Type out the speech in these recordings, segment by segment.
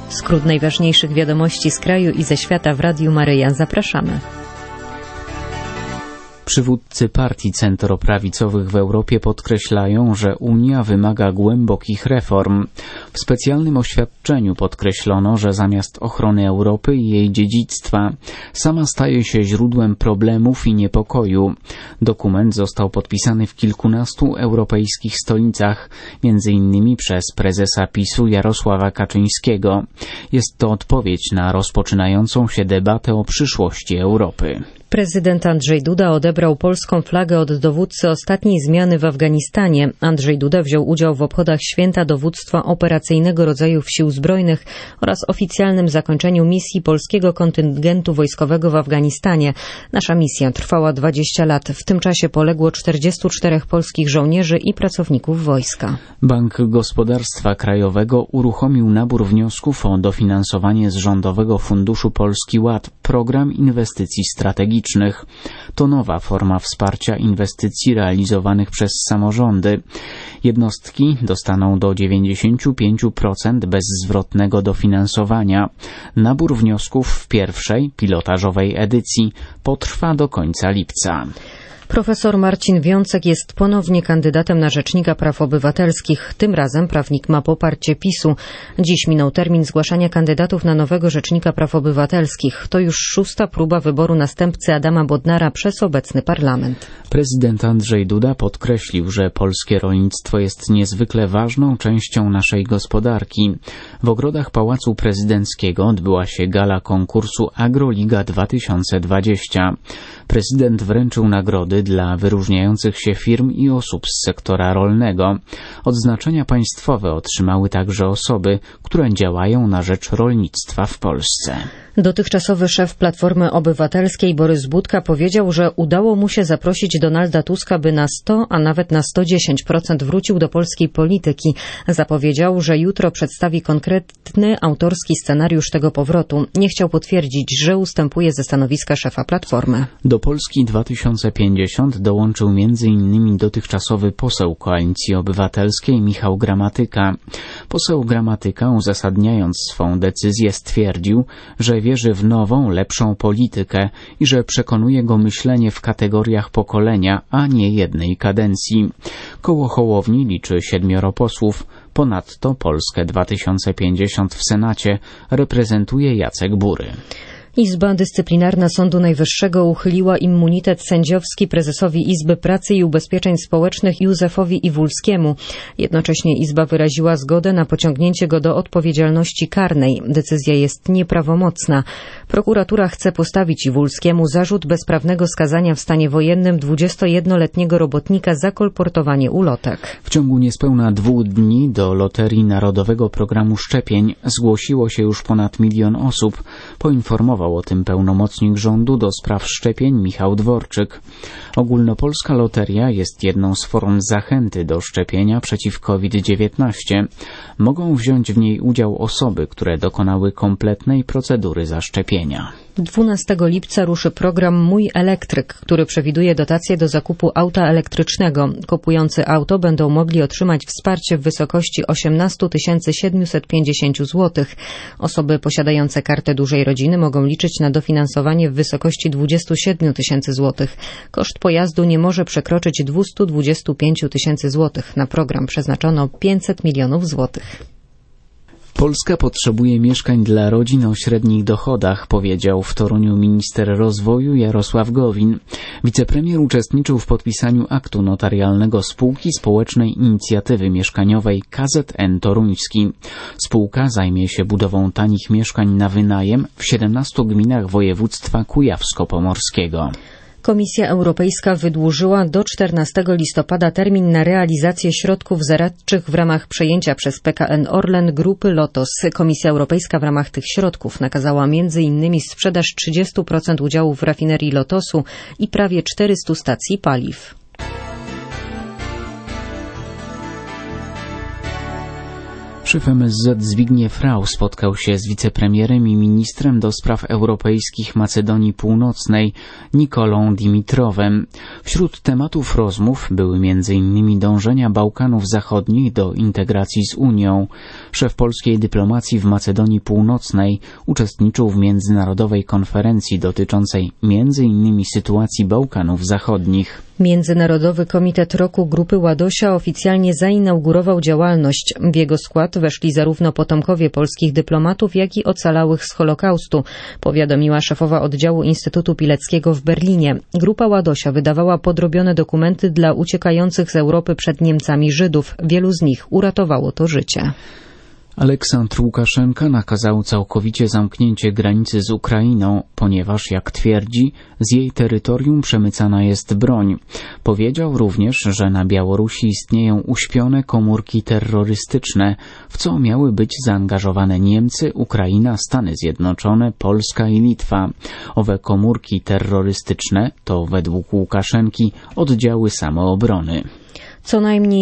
Skrót najważniejszych wiadomości z kraju i ze świata w Radiu Maryja. Zapraszamy. Przywódcy partii centroprawicowych w Europie podkreślają, że Unia wymaga głębokich reform. W specjalnym oświadczeniu podkreślono, że zamiast ochrony Europy i jej dziedzictwa, sama staje się źródłem problemów i niepokoju. Dokument został podpisany w kilkunastu europejskich stolicach, m.in. przez prezesa PiS-u Jarosława Kaczyńskiego. Jest to odpowiedź na rozpoczynającą się debatę o przyszłości Europy. Prezydent Andrzej Duda odebrał polską flagę od dowódcy ostatniej zmiany w Afganistanie. Andrzej Duda wziął udział w obchodach Święta Dowództwa Operacyjnego Rodzajów Sił Zbrojnych oraz oficjalnym zakończeniu misji polskiego kontyngentu wojskowego w Afganistanie. Nasza misja trwała 20 lat. W tym czasie poległo 44 polskich żołnierzy i pracowników wojska. Bank Gospodarstwa Krajowego uruchomił nabór wniosków o dofinansowanie z Rządowego Funduszu Polski Ład, program inwestycji strategicznych. To nowa forma wsparcia inwestycji realizowanych przez samorządy. Jednostki dostaną do 95% bezzwrotnego dofinansowania. Nabór wniosków w pierwszej, pilotażowej edycji potrwa do końca lipca. Profesor Marcin Wiącek jest ponownie kandydatem na Rzecznika Praw Obywatelskich. Tym razem prawnik ma poparcie PiS-u. Dziś minął termin zgłaszania kandydatów na nowego Rzecznika Praw Obywatelskich. To już 6. próba wyboru następcy Adama Bodnara przez obecny parlament. Prezydent Andrzej Duda podkreślił, że polskie rolnictwo jest niezwykle ważną częścią naszej gospodarki. W ogrodach Pałacu Prezydenckiego odbyła się gala konkursu AgroLiga 2020. Prezydent wręczył nagrody dla wyróżniających się firm i osób z sektora rolnego. Odznaczenia państwowe otrzymały także osoby, które działają na rzecz rolnictwa w Polsce. Dotychczasowy szef Platformy Obywatelskiej Borys Budka powiedział, że udało mu się zaprosić Donalda Tuska, by na 100, a nawet na 110% wrócił do polskiej polityki. Zapowiedział, że jutro przedstawi konkretny autorski scenariusz tego powrotu. Nie chciał potwierdzić, że ustępuje ze stanowiska szefa Platformy. Do Polski 2050 dołączył m.in. dotychczasowy poseł Koalicji Obywatelskiej Michał Gramatyka. Poseł Gramatyka, uzasadniając swą decyzję, stwierdził, że wierzy w nową, lepszą politykę i że przekonuje go myślenie w kategoriach pokolenia, a nie jednej kadencji. Koło Hołowni liczy 7 posłów. Ponadto Polskę 2050 w Senacie reprezentuje Jacek Bury. Izba Dyscyplinarna Sądu Najwyższego uchyliła immunitet sędziowski prezesowi Izby Pracy i Ubezpieczeń Społecznych Józefowi Iwulskiemu. Jednocześnie Izba wyraziła zgodę na pociągnięcie go do odpowiedzialności karnej. Decyzja jest nieprawomocna. Prokuratura chce postawić Iwulskiemu zarzut bezprawnego skazania w stanie wojennym 21-letniego robotnika za kolportowanie ulotek. W ciągu niespełna 2 dni do Loterii Narodowego Programu Szczepień zgłosiło się już ponad 1 milion osób. Poinformował o tym pełnomocnik rządu do spraw szczepień Michał Dworczyk. Ogólnopolska loteria jest jedną z form zachęty do szczepienia przeciw COVID-19. Mogą wziąć w niej udział osoby, które dokonały kompletnej procedury zaszczepienia. 12 lipca ruszy program Mój Elektryk, który przewiduje dotację do zakupu auta elektrycznego. Kupujący auto będą mogli otrzymać wsparcie w wysokości 18 750 zł. Osoby posiadające kartę dużej rodziny mogą liczyć na dofinansowanie w wysokości 27 000 zł. Koszt pojazdu nie może przekroczyć 225 000 zł. Na program przeznaczono 500 milionów złotych. Polska potrzebuje mieszkań dla rodzin o średnich dochodach, powiedział w Toruniu minister rozwoju Jarosław Gowin. Wicepremier uczestniczył w podpisaniu aktu notarialnego spółki społecznej inicjatywy mieszkaniowej KZN Toruński. Spółka zajmie się budową tanich mieszkań na wynajem w 17 gminach województwa kujawsko-pomorskiego. Komisja Europejska wydłużyła do 14 listopada termin na realizację środków zaradczych w ramach przejęcia przez PKN Orlen grupy Lotos. Komisja Europejska w ramach tych środków nakazała m.in. sprzedaż 30% udziałów w rafinerii Lotosu i prawie 400 stacji paliw. Szef MSZ Zbigniew Rau spotkał się z wicepremierem i ministrem do spraw europejskich Macedonii Północnej Nikolą Dimitrowem. Wśród tematów rozmów były m.in. dążenia Bałkanów Zachodnich do integracji z Unią. Szef polskiej dyplomacji w Macedonii Północnej uczestniczył w międzynarodowej konferencji dotyczącej m.in. sytuacji Bałkanów Zachodnich. Międzynarodowy Komitet Roku Grupy Ładosia oficjalnie zainaugurował działalność. W jego skład weszli zarówno potomkowie polskich dyplomatów, jak i ocalałych z Holokaustu, powiadomiła szefowa oddziału Instytutu Pileckiego w Berlinie. Grupa Ładosia wydawała podrobione dokumenty dla uciekających z Europy przed Niemcami Żydów. Wielu z nich uratowało to życie. Aleksandr Łukaszenka nakazał całkowicie zamknięcie granicy z Ukrainą, ponieważ, jak twierdzi, z jej terytorium przemycana jest broń. Powiedział również, że na Białorusi istnieją uśpione komórki terrorystyczne, w co miały być zaangażowane Niemcy, Ukraina, Stany Zjednoczone, Polska i Litwa. Owe komórki terrorystyczne to według Łukaszenki oddziały samoobrony. Co najmniej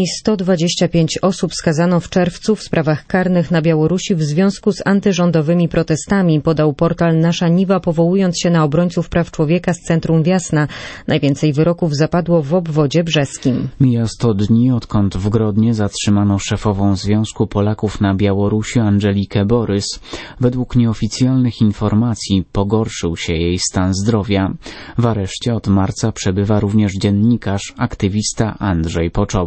125 osób skazano w czerwcu w sprawach karnych na Białorusi w związku z antyrządowymi protestami, podał portal Nasza Niwa, powołując się na obrońców praw człowieka z centrum Wiasna. Najwięcej wyroków zapadło w obwodzie brzeskim. Mija 100 dni, odkąd w Grodnie zatrzymano szefową Związku Polaków na Białorusi Angelikę Borys. Według nieoficjalnych informacji pogorszył się jej stan zdrowia. W areszcie od marca przebywa również dziennikarz, aktywista Andrzej Poczobut.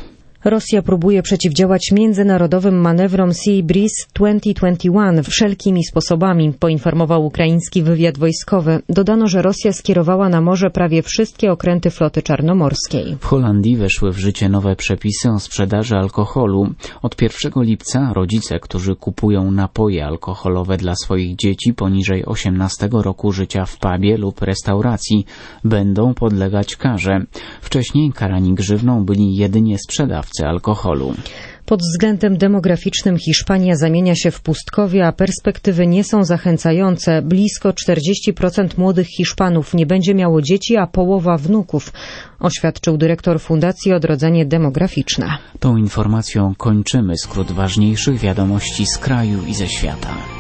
Rosja próbuje przeciwdziałać międzynarodowym manewrom Sea Breeze 2021 wszelkimi sposobami, poinformował ukraiński wywiad wojskowy. Dodano, że Rosja skierowała na morze prawie wszystkie okręty floty czarnomorskiej. W Holandii weszły w życie nowe przepisy o sprzedaży alkoholu. Od 1 lipca rodzice, którzy kupują napoje alkoholowe dla swoich dzieci poniżej 18 roku życia w pubie lub restauracji, będą podlegać karze. Wcześniej karani grzywną byli jedynie sprzedawcy alkoholu. Pod względem demograficznym Hiszpania zamienia się w pustkowie, a perspektywy nie są zachęcające. Blisko 40% młodych Hiszpanów nie będzie miało dzieci, a połowa wnuków, oświadczył dyrektor Fundacji Odrodzenie Demograficzne. Tą informacją kończymy skrót ważniejszych wiadomości z kraju i ze świata.